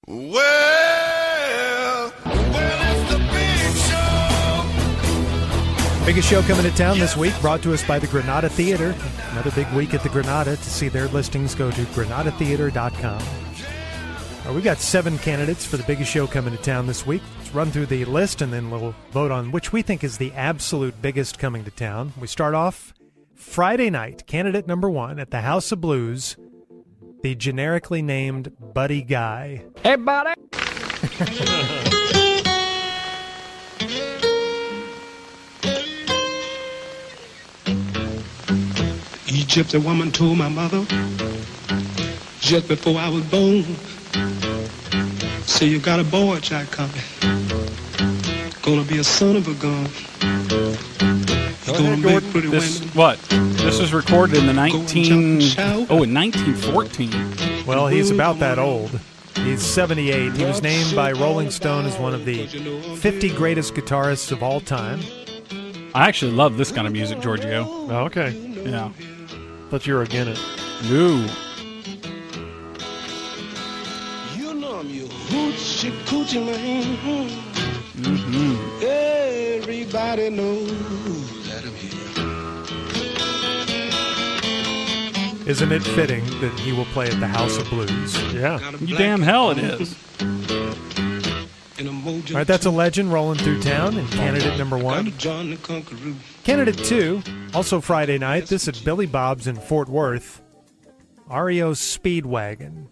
Well, it's the big show. Biggest show coming to town this week, brought to us by the Granada Theater. Another big week at the Granada. To see their listings, go to granadatheater.com. We've got 7 candidates for the biggest show coming to town this week. Let's run through the list, and then we'll vote on which we think is the absolute biggest coming to town. We start off Friday night, candidate number 1 at the House of Blues, the generically named Buddy Guy. Hey, buddy. Egypt, a woman told my mother just before I was born, say you got a boy child coming, gonna be a son of a gun. You're gonna make pretty This, women. what? This was recorded in the 1914. Well, he's about that old. He's 78. He was named by Rolling Stone as one of the 50 greatest guitarists of all time. I actually love this kind of music, Giorgio. Oh, okay. Yeah. Thought you were against it. Ooh. You know I'm your hoochie coochie man. Mm-hmm. Everybody knows that I'm here. Isn't it fitting that he will play at the House of Blues? Yeah. You damn hell it is. All right, that's a legend rolling through town. And candidate number 1. John the Conqueror. Candidate 2, also Friday night, this at Billy Bob's in Fort Worth, REO Speedwagon.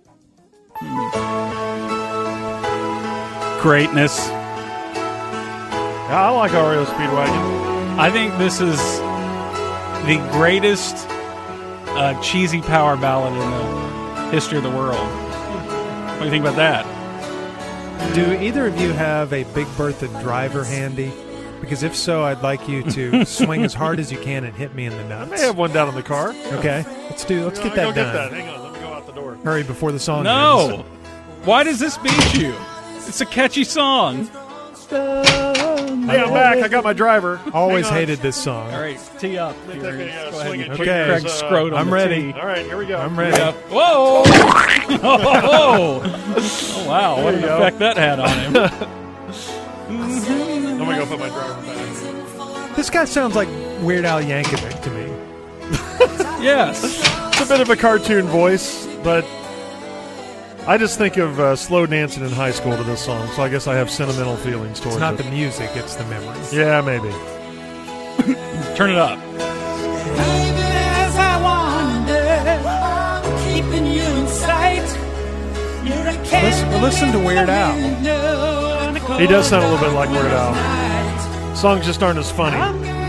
Greatness. Yeah, I like REO Speedwagon. I think this is the greatest cheesy power ballad in the history of the world. What do you think about that? Do either of you have a Big Bertha driver handy? Because if so, I'd like you to swing as hard as you can and hit me in the I nuts. may have one down in the car. Okay, let's get that Go done. get that. Hang on, let me go out the door. Hurry before the song No. ends. Why does this beat you? It's a catchy song. Hey, I'm back. I got my driver. Always Hang on. hated this song. All right, tee up. Let me Here. take a Go ahead swing and at put Okay. Craig's scrotum I'm on the ready. tee. All right, here we go. I'm ready. Yeah. Whoa! Oh, wow, what an you go. effect that had on him. I'm going to go put my driver back. This guy sounds like Weird Al Yankovic to me. Yes. It's a bit of a cartoon voice, but I just think of slow dancing in high school to this song, so I guess I have sentimental feelings towards It's not it. the music, it's the memories. Yeah, maybe. Turn it up. As I wander, keeping you in sight. You're a Listen to Weird Al. He does sound a little bit like Weird Al. Songs just aren't as funny.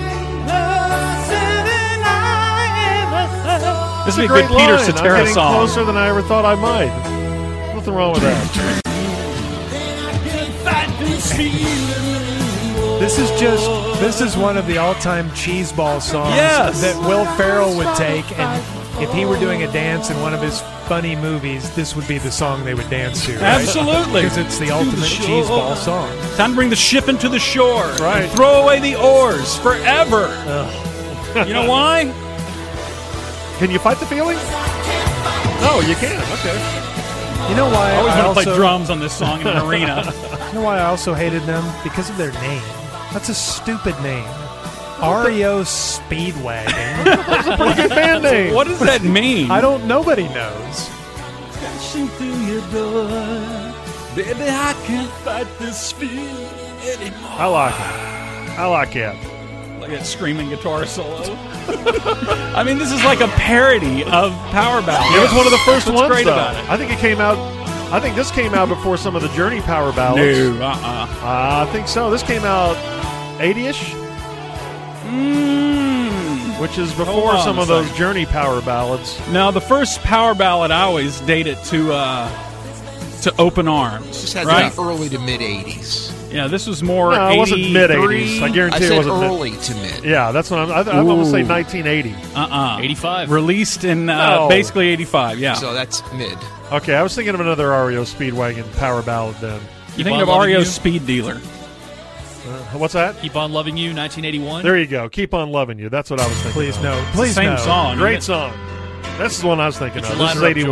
This would be a Great good Peter line. I'm Cetera getting song. closer than I ever thought I might. Nothing wrong with that. This is one of the all-time cheeseball songs Yes. that Will Ferrell would take, and if he were doing a dance in one of his funny movies, this would be the song they would dance to. Right? Absolutely. Because it's the ultimate cheeseball song. Time to bring the ship into the shore. Right. And throw away the oars forever. You know why? Can you fight the feeling? No, you can. Okay. You know why I always want to play also- drums on this song in an arena. You know why I also hated them? Because of their name. That's a stupid name. REO Speedwagon. Pretty good band name. What does that mean? Nobody knows. Crashing through your door. Baby, I can't fight this feeling anymore. I like it. I like it. Like that screaming guitar solo. I mean, this is like a parody of power ballads. It was one of the first What's ones, great though. about it? I think it came out. I think this came out before some of the Journey power ballads. No, I think so. This came out 80-ish, which is Hold before on some a of those second. Journey power ballads. Now, the first power ballad, I always date it to Open Arms. This had right? to be early to mid 80s. Yeah, this was more No, it wasn't 83. mid-'80s. I guarantee I it said wasn't mid- early to mid. Yeah, that's what I'm going to say Ooh. 1980. 85. Released in No. basically 85, yeah. So that's mid. Okay, I was thinking of another REO Speedwagon power ballad then. You think on of Loving REO You? Speed Dealer. What's that? Keep on Loving You, 1981. There you go. Keep on loving you. That's what I was thinking. Please of. no. Please Same no. song. Great song. That's the one I was thinking Get of. your This is liner up, 81. George.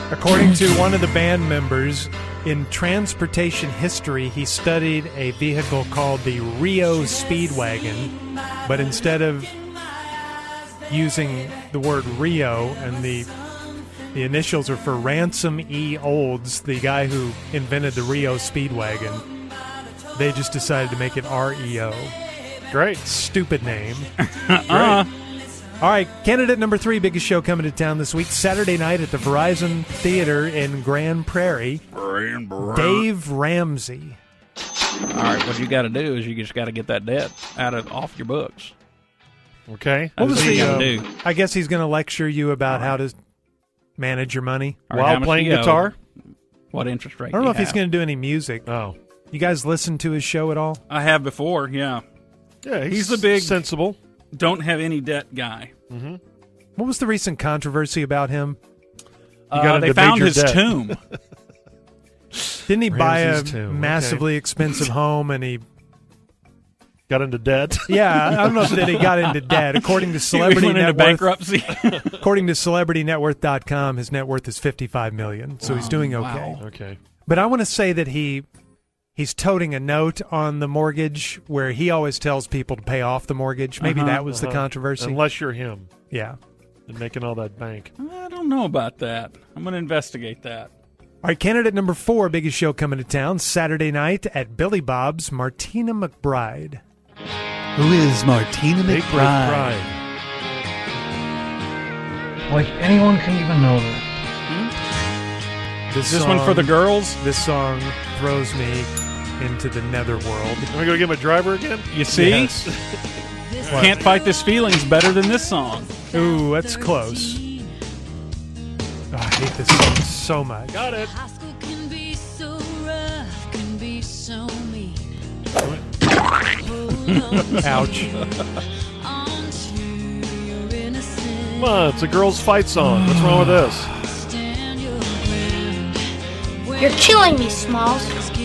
According to one of the band members, in transportation history, he studied a vehicle called the Rio Speedwagon, but instead of using the word Rio, and the initials are for Ransom E. Olds, the guy who invented the Rio Speedwagon, they just decided to make it REO. Great. Stupid name. Great. All right, candidate number 3, biggest show coming to town this week, Saturday night at the Verizon Theater in Grand Prairie. Dave Ramsey. All right, what you got to do is you just got to get that debt off your books. Okay. What was what you the, got to do? I guess he's going to lecture you about how to manage your money. All right, how While much playing do you owe? guitar? What interest rate? I don't know if do you he's have? going to do any music. Oh. You guys listen to his show at all? I have before, yeah. Yeah, He's the big- sensible. Don't have any debt guy. What was the recent controversy about him? got They into found major his debt. tomb. Didn't he buy a Ramsey's tomb, okay. massively expensive home and he... Got into debt. Yeah, I don't know if that he got into debt. According to Celebrity He went into Net Worth, bankruptcy. according to CelebrityNetWorth.com, his net worth is $55 million, so he's doing okay. wow. Okay. But I want to say that he's toting a note on the mortgage where he always tells people to pay off the mortgage. Maybe that was the controversy. Unless you're him Yeah. and making all that bank. I don't know about that. I'm going to investigate that. All right, candidate number 4, biggest show coming to town, Saturday night at Billy Bob's, Martina McBride. Who is Martina Big McBride? pride. Like anyone can even know that. Is this one for the girls? This song throws me into the netherworld. Let me go get my driver again. You see? Yes. Can't Fight This Feeling's better than this song. Ooh, that's close. Oh, I hate this song so much. Got it. High school can be so rough, can be so mean. Ouch. Come on, it's a girls' fight song. What's wrong with this? You're killing me, Smalls.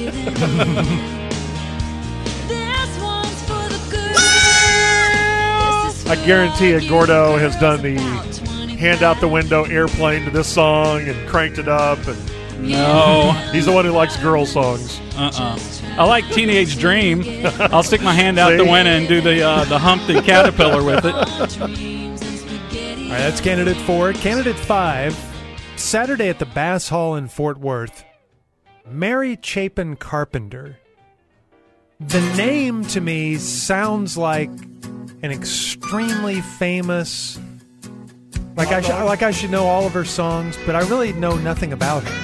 I guarantee you, Gordo has done the hand out the window airplane to this song and cranked it up. And No. he's the one who likes girl songs. I like Teenage Dream. I'll stick my hand out the See? window and do the Humpty Caterpillar with it. All right, that's candidate 4. Candidate 5, Saturday at the Bass Hall in Fort Worth, Mary Chapin Carpenter. The name to me sounds like an extremely famous... Like I should know all of her songs, but I really know nothing about her.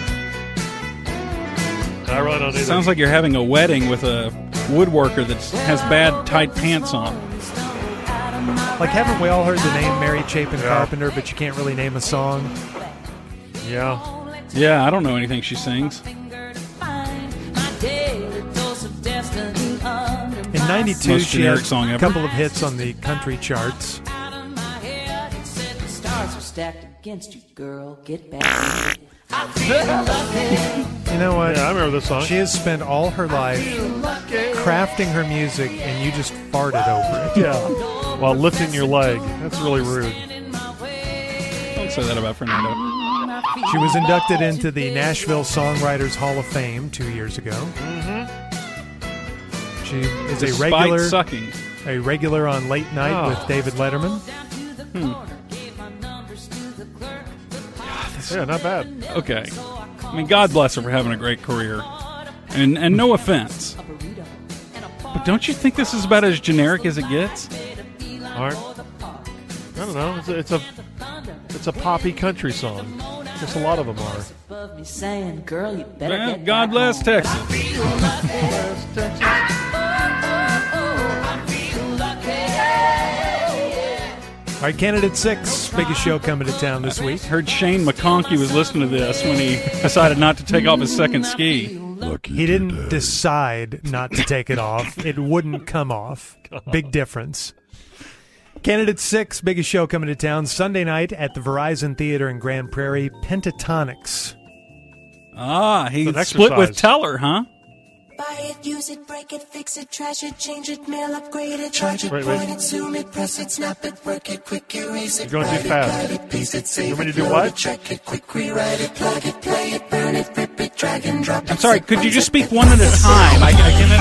I really don't either. Sounds like you're having a wedding with a woodworker that has bad tight pants on. Like, haven't we all heard the name Mary Chapin Carpenter, but you can't really name a song? Yeah. Yeah, I don't know anything she sings. In 92, Most she generic had song a ever. couple of hits on the country charts. Stacked against you, girl. Get back. You know what? Yeah, I remember this song. She has spent all her life crafting her music, and you just farted over it. Yeah. While lifting your leg. That's really rude. Don't say that about Fernando. She was inducted into the Nashville Songwriters Hall of Fame 2 years ago. She is Despite sucking. a regular on Late Night with David Letterman. Yeah, not bad. Okay. I mean, God bless her for having a great career. And no offense. But don't you think this is about as generic as it gets? Art? I don't know. It's a poppy country song. Just a lot of them are. Well, God bless Texas. All right, candidate 6, biggest show coming to town this week. Heard Shane McConkey was listening to this when he decided not to take off his second ski. He didn't decide not to take it off. It wouldn't come off. Big difference. Candidate 6, biggest show coming to town, Sunday night at the Verizon Theater in Grand Prairie, Pentatonics. Ah, he It's an split with exercise. Teller, huh? buy it, use it, break it, fix it, trash it, change it, mail, upgrade it, charge it, Wait. point it, zoom it, press it, snap it, work it, quick erase it, You're going too fast. write it, paste it, save You want me it, to do load what? it, check it, quick rewrite it, plug it, play it, burn it, rip it, drag and drop it. I'm sorry, could you just speak one at a time? I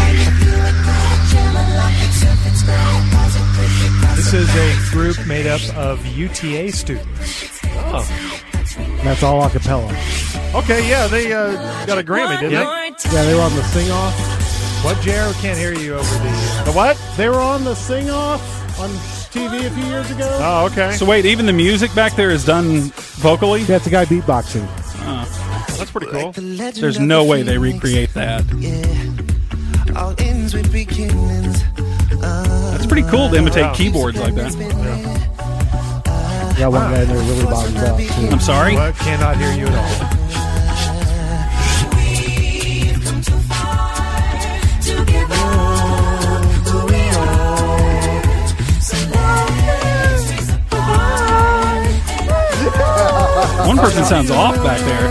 This is a group made up of UTA students. Oh. That's all a cappella. Okay, yeah, they got a Grammy, didn't they? Yeah, they were on the sing-off. What, Jared? Can't hear you over The what? They were on the sing-off on TV a few years ago. Oh, okay. So wait, even the music back there is done vocally? Yeah, it's a guy beatboxing. That's pretty cool. There's no way they recreate that. All ends with beginnings. That's pretty cool to imitate keyboards like that. Got one guy in there really bottomed out, too. I'm sorry? What? Cannot hear you at all. One person sounds off back there.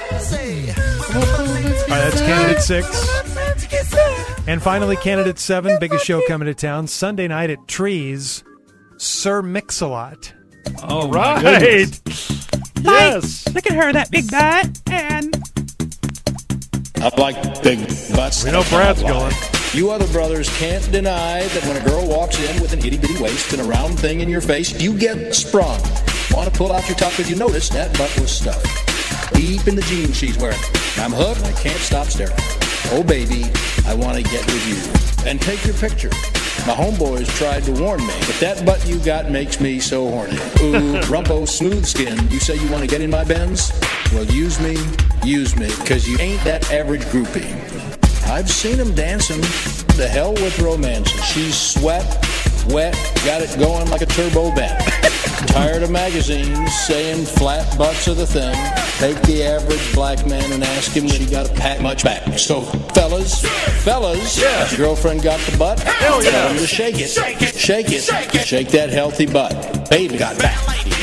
All right, that's candidate 6. And finally, candidate 7, biggest show coming to town, Sunday night at Trees, Sir Mix-a-Lot. Oh, Right. my goodness. Yes. Look at her, that big butt. And I like big butts. We know Brad's going. You other brothers can't deny that when a girl walks in with an itty-bitty waist and a round thing in your face, you get sprung. Want to pull out your top because you notice that butt was stuffed deep in the jeans she's wearing. I'm hooked. I can't stop staring. Oh, baby, I want to get with you. And take your picture. My homeboys tried to warn me, but that butt you got makes me so horny. Ooh, rumpo smooth skin. You say you want to get in my Benz? Well, use me, because you ain't that average groupie. I've seen them dancing. The hell with romances. She's sweat, wet, got it going like a turbo bent. Tired of magazines saying flat butts are the thing. Take the average black man and ask him when he got a pat much back. So, fellas, yeah. Your girlfriend got the butt? Hell yeah. Tell him to shake it. Shake that healthy butt. Baby got back.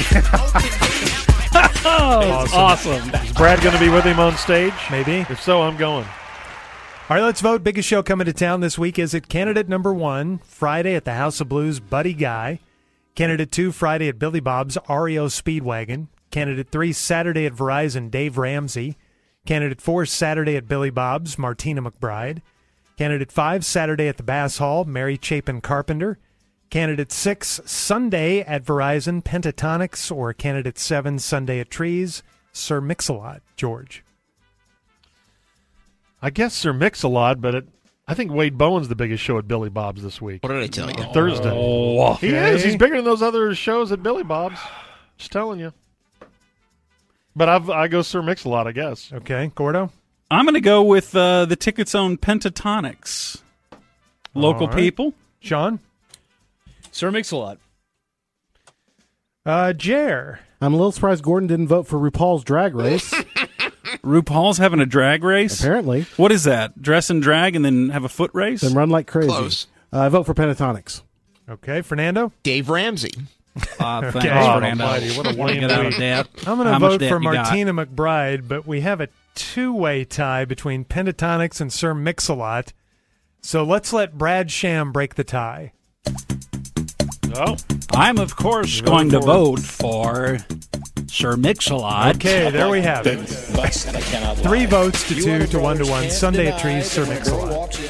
awesome. Is Brad going to be with him on stage? Maybe. If so, I'm going. All right, let's vote. Biggest show coming to town this week is at candidate number 1, Friday at the House of Blues, Buddy Guy. Candidate 2, Friday at Billy Bob's, REO Speedwagon. Candidate 3, Saturday at Verizon, Dave Ramsey. Candidate 4, Saturday at Billy Bob's, Martina McBride. Candidate 5, Saturday at the Bass Hall, Mary Chapin Carpenter. Candidate 6, Sunday at Verizon, Pentatonics. Or Candidate 7, Sunday at Trees, Sir Mix-a-Lot. George. I guess Sir Mix-a-Lot, but I think Wade Bowen's the biggest show at Billy Bob's this week. What did I tell you? Thursday. Oh, He is. He's bigger than those other shows at Billy Bob's. Just telling you. But I go Sir Mix-a-Lot, I guess. Okay, Gordo? I'm going to go with the Ticket's own Pentatonics. Local people. Sean? Sir Mix-a-Lot. Jer? I'm a little surprised Gordon didn't vote for RuPaul's Drag Race. RuPaul's having a drag race? Apparently. What is that? Dress and drag and then have a foot race? Then run like crazy. Close. I vote for Pentatonics. Okay, Fernando? Dave Ramsey. Thanks, Okay. Fernando. Almighty, what a lame Get out week. of debt. I'm going How to much vote debt for you got? Martina McBride, but we have a two-way tie between Pentatonics and Sir Mix-a-Lot. So let's let Brad Sham break the tie. Oh. I'm, of course, going to vote for Sir Mix-a-Lot. Okay, there we have it. Butts that I cannot lie. 3 votes to You 2 other to 1 to brothers 1. can't Sunday at deny Trees, Sir that when a girl Mix-a-Lot. walks